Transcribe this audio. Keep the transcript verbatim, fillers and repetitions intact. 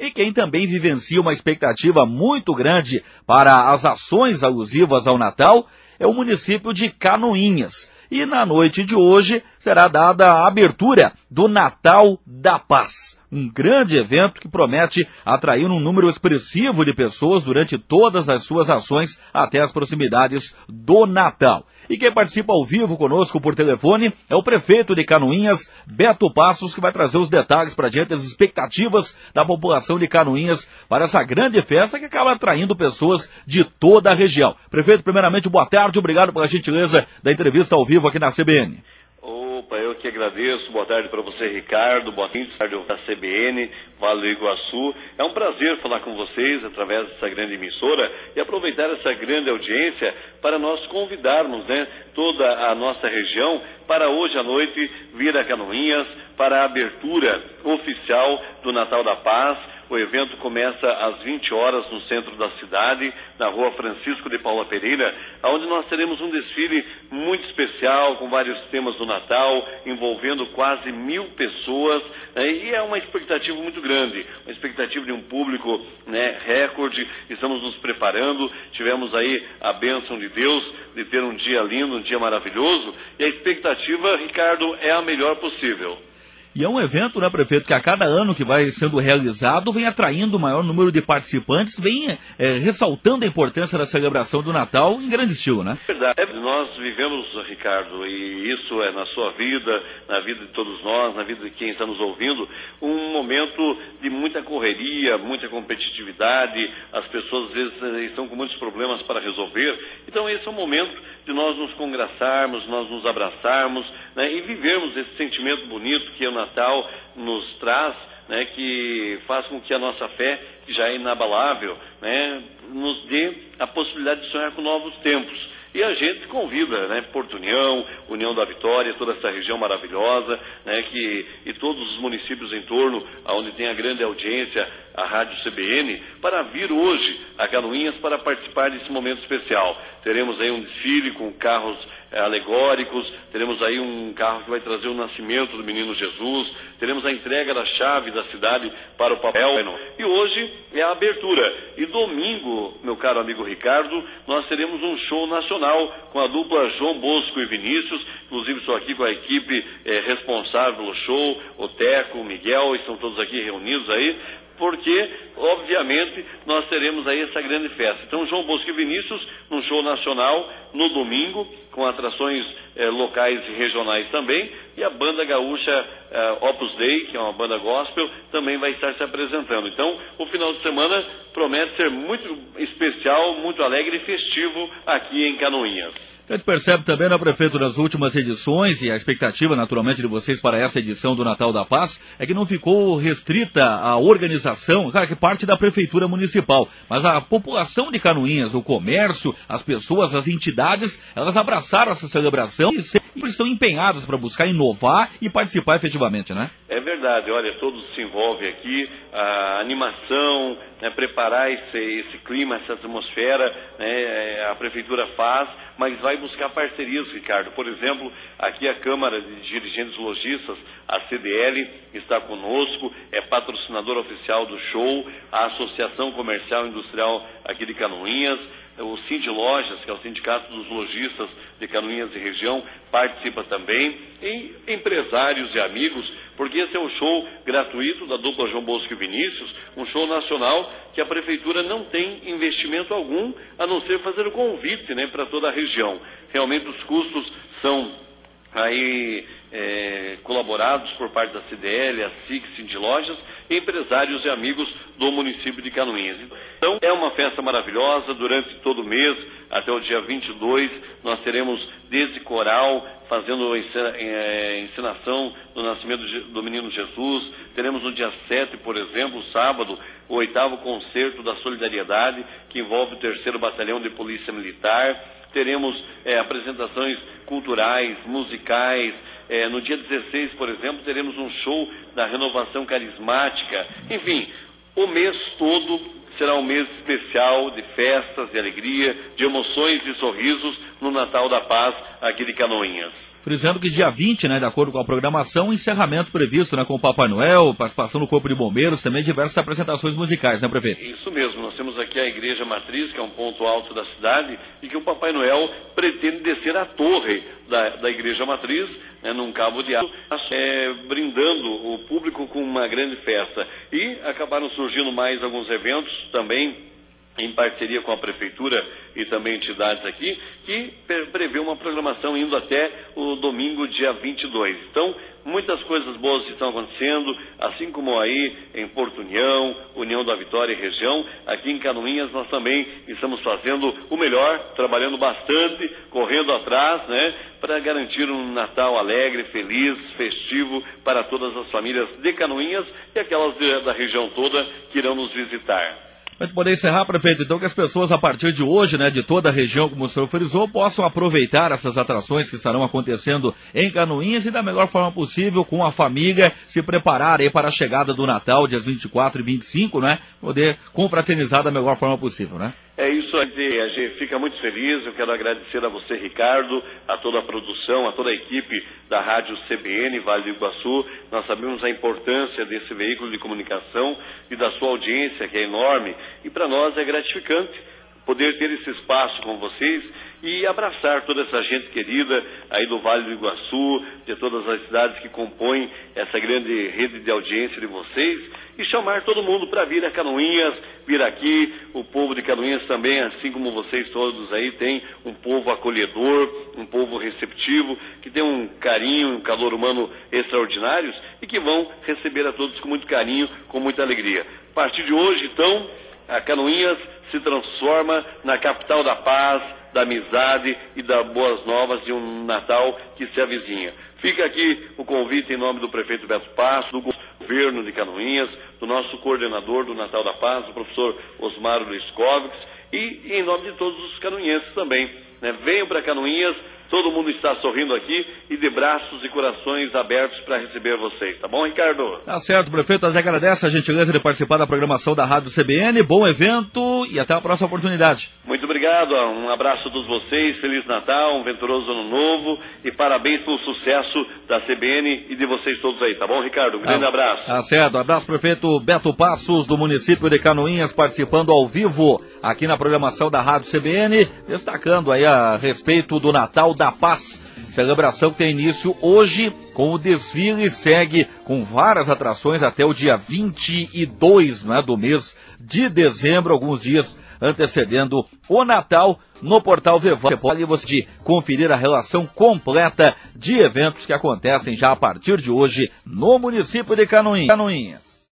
E quem também vivencia uma expectativa muito grande para as ações alusivas ao Natal é o município de Canoinhas. E na noite de hoje será dada a abertura do Natal da Paz. Um grande evento que promete atrair um número expressivo de pessoas durante todas as suas ações até as proximidades do Natal. E quem participa ao vivo conosco por telefone é o prefeito de Canoinhas, Beto Passos, que vai trazer os detalhes para a gente, as expectativas da população de Canoinhas para essa grande festa que acaba atraindo pessoas de toda a região. Prefeito, primeiramente, boa tarde, obrigado pela gentileza da entrevista ao vivo aqui na C B N. Opa, eu que agradeço. Boa tarde para você, Ricardo. Boa tarde da C B N, Vale do Iguaçu. É um prazer falar com vocês através dessa grande emissora e aproveitar essa grande audiência para nós convidarmos, né, toda a nossa região para hoje à noite vir a Canoinhas para a abertura oficial do Natal da Paz. O evento começa às vinte horas no centro da cidade, na rua Francisco de Paula Pereira, onde nós teremos um desfile muito especial, com vários temas do Natal, envolvendo quase mil pessoas, né, e é uma expectativa muito grande, uma expectativa de um público, né, recorde. Estamos nos preparando, tivemos aí a bênção de Deus de ter um dia lindo, um dia maravilhoso, e a expectativa, Ricardo, é a melhor possível. E é um evento, né, prefeito, que a cada ano que vai sendo realizado vem atraindo o maior número de participantes, vem é, ressaltando a importância da celebração do Natal em grande estilo, né? Verdade. Nós vivemos, Ricardo, e isso é na sua vida, na vida de todos nós, na vida de quem está nos ouvindo, um momento de muita correria, muita competitividade, as pessoas às vezes estão com muitos problemas para resolver. Então esse é o momento de nós nos congraçarmos, nós nos abraçarmos, né, e vivermos esse sentimento bonito que o Natal nos traz, né, que faz com que a nossa fé, que já é inabalável, né, nos dê a possibilidade de sonhar com novos tempos. E a gente convida, né, Porto União, União da Vitória, toda essa região maravilhosa, né, que, e todos os municípios em torno, onde tem a grande audiência, a Rádio C B N, para vir hoje a Canoinhas para participar desse momento especial. Teremos aí um desfile com carros é, alegóricos, teremos aí um carro que vai trazer o nascimento do menino Jesus, teremos a entrega da chave da cidade para o Papai Noel. E hoje é a abertura. E domingo, meu caro amigo Ricardo, nós teremos um show nacional com a dupla João Bosco e Vinícius. Inclusive estou aqui com a equipe é, responsável pelo show, o Teco, o Miguel, estão todos aqui reunidos aí, porque, obviamente, nós teremos aí essa grande festa. Então, João Bosco e Vinícius, num show nacional, no domingo, com atrações eh, locais e regionais também, e a banda gaúcha eh, Opus Dei, que é uma banda gospel, também vai estar se apresentando. Então, o final de semana promete ser muito especial, muito alegre e festivo aqui em Canoinhas. A gente percebe também, né, prefeito, das últimas edições, e a expectativa, naturalmente, de vocês para essa edição do Natal da Paz, é que não ficou restrita a organização, claro que parte da Prefeitura Municipal, mas a população de Canoinhas, o comércio, as pessoas, as entidades, elas abraçaram essa celebração e sempre estão empenhadas para buscar inovar e participar efetivamente, né? É verdade, olha, todos se envolvem aqui, a animação, né, preparar esse, esse clima, essa atmosfera, né, a Prefeitura faz, mas vai buscar parcerias, Ricardo. Por exemplo, aqui a Câmara de Dirigentes Lojistas, a C D L, está conosco, é patrocinador oficial do show, a Associação Comercial e Industrial aqui de Canoinhas, o Sind Lojas, que é o Sindicato dos Lojistas de Canoinhas e região, participa também, e empresários e amigos, porque esse é o show gratuito da dupla João Bosco e Vinícius, um show nacional que a Prefeitura não tem investimento algum, a não ser fazer o convite, né, para toda a região. Realmente os custos são aí é, colaborados por parte da C D L, a S I C, Sind Lojas, empresários e amigos do município de Canoinhas. Então é uma festa maravilhosa, durante todo o mês, até o dia vinte e dois, nós teremos desde coral, fazendo encenação do nascimento do menino Jesus, teremos no dia sete, por exemplo, sábado, o oitavo concerto da Solidariedade, que envolve o terceiro Batalhão de Polícia Militar, teremos é, apresentações culturais, musicais. É, no dia dezesseis, por exemplo, teremos um show da Renovação Carismática. Enfim, o mês todo será um mês especial de festas, de alegria, de emoções e sorrisos no Natal da Paz aqui de Canoinhas. Frisando que dia vinte, né, de acordo com a programação, encerramento previsto, né, com o Papai Noel, participação no Corpo de Bombeiros, também diversas apresentações musicais, né, prefeito? Isso mesmo, nós temos aqui a Igreja Matriz, que é um ponto alto da cidade, e que o Papai Noel pretende descer a torre da, da Igreja Matriz, né, num cabo de aço, é, brindando o público com uma grande festa. E acabaram surgindo mais alguns eventos também, em parceria com a Prefeitura e também entidades aqui, que prevê uma programação indo até o domingo, dia vinte e dois. Então, muitas coisas boas estão acontecendo, assim como aí em Porto União, União da Vitória e região. Aqui em Canoinhas nós também estamos fazendo o melhor, trabalhando bastante, correndo atrás, né, para garantir um Natal alegre, feliz, festivo para todas as famílias de Canoinhas e aquelas de, da região toda que irão nos visitar. Para poder encerrar, prefeito, então que as pessoas a partir de hoje, né, de toda a região, como o senhor frisou, possam aproveitar essas atrações que estarão acontecendo em Canoinhas e da melhor forma possível, com a família, se preparar aí para a chegada do Natal, dias vinte e quatro e vinte e cinco, né, poder confraternizar da melhor forma possível, né? É isso, a gente fica muito feliz. Eu quero agradecer a você, Ricardo, a toda a produção, a toda a equipe da Rádio C B N Vale do Iguaçu. Nós sabemos a importância desse veículo de comunicação e da sua audiência, que é enorme, e para nós é gratificante poder ter esse espaço com vocês e abraçar toda essa gente querida aí do Vale do Iguaçu, de todas as cidades que compõem essa grande rede de audiência de vocês, e chamar todo mundo para vir a Canoinhas, vir aqui. O povo de Canoinhas também, assim como vocês todos aí, tem um povo acolhedor, um povo receptivo, que tem um carinho, um calor humano extraordinários e que vão receber a todos com muito carinho, com muita alegria. A partir de hoje, então, a Canoinhas se transforma na capital da paz, da amizade e das boas novas de um Natal que se avizinha. Fica aqui o convite em nome do prefeito Beto Passo, do governo de Canoinhas, do nosso coordenador do Natal da Paz, o professor Osmar Luiz Kovics, e, e em nome de todos os canoinhenses também, né? Venham para Canoinhas, todo mundo está sorrindo aqui e de braços e corações abertos para receber vocês, tá bom, Ricardo? Tá certo, prefeito, nós agradece a gentileza de participar da programação da Rádio C B N, bom evento e até a próxima oportunidade. Muito obrigado, um abraço a todos vocês, Feliz Natal, um venturoso Ano Novo e parabéns pelo sucesso da C B N e de vocês todos aí, tá bom, Ricardo? Um grande ah, abraço. Tá certo, abraço, prefeito Beto Passos, do município de Canoinhas, participando ao vivo aqui na programação da Rádio C B N, destacando aí a respeito do Natal da Paz. Celebração que tem início hoje com o desfile, segue com várias atrações até o dia vinte e dois, né, do mês de dezembro, alguns dias antecedendo o Natal. No portal Vevan você pode você conferir a relação completa de eventos que acontecem já a partir de hoje no município de Canoinhas.